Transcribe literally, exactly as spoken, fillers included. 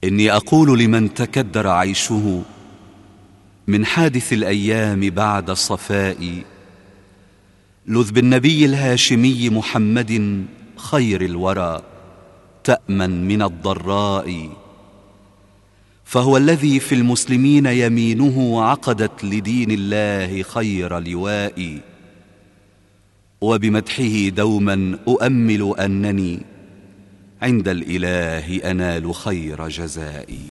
إني أقول لمن تكدر عيشه من حادث الأيام بعد الصفاء: لذ بالنبي الهاشمي محمد خير الورى تأمن من الضراء، فهو الذي في المسلمين يمينه عقدت لدين الله خير لواء. وبمدحه دوما أؤمل أنني عند الإله أنال خير جزائي.